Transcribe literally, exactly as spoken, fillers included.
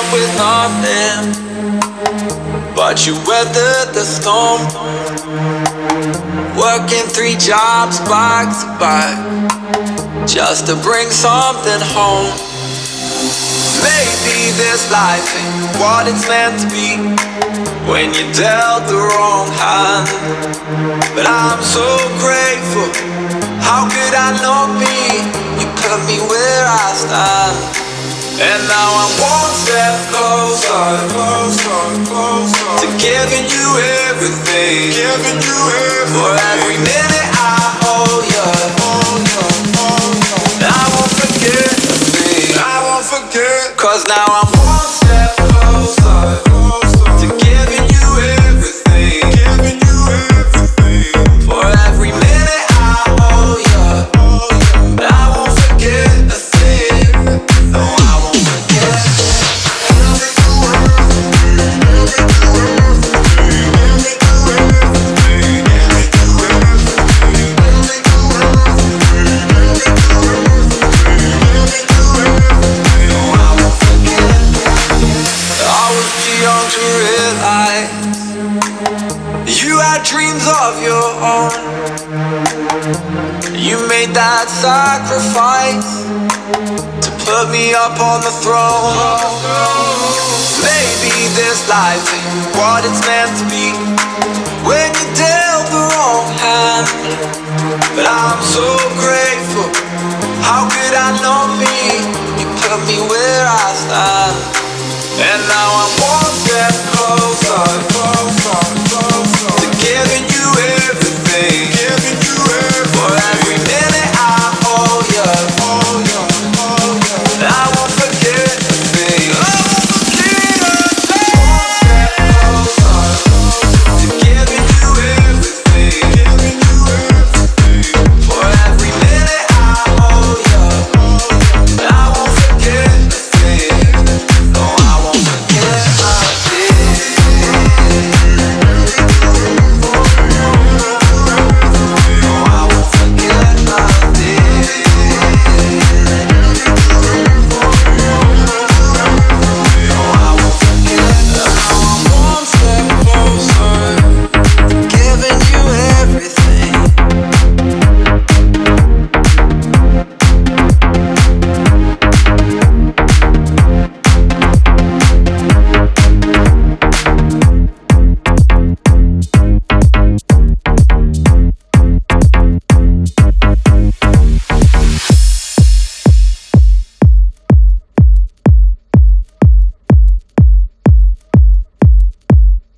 up with nothing, but you weathered the storm. Working three jobs back to back, just to bring something home. Maybe this life ain't what it's meant to be when you dealt the wrong hand. But I'm so grateful, how could I not be? You put me where I stand, and now I'm one step closer, closer, closer to giving you everything, giving you everything. For every minute I hold you, hold you, hold you. I won't forget a thing, I won't forget. Cause now I'm one step closer, closer to giving you everything, giving you everything. For every minute I hold you, hold you. I won't forget a thing, no I won't forget. Young to realize you had dreams of your own. You made that sacrifice to put me up on the throne. Maybe this life ain't what it's meant to be when you dealt the wrong hand. But I'm so grateful, how could I not be? You put me where I stand, and now I'm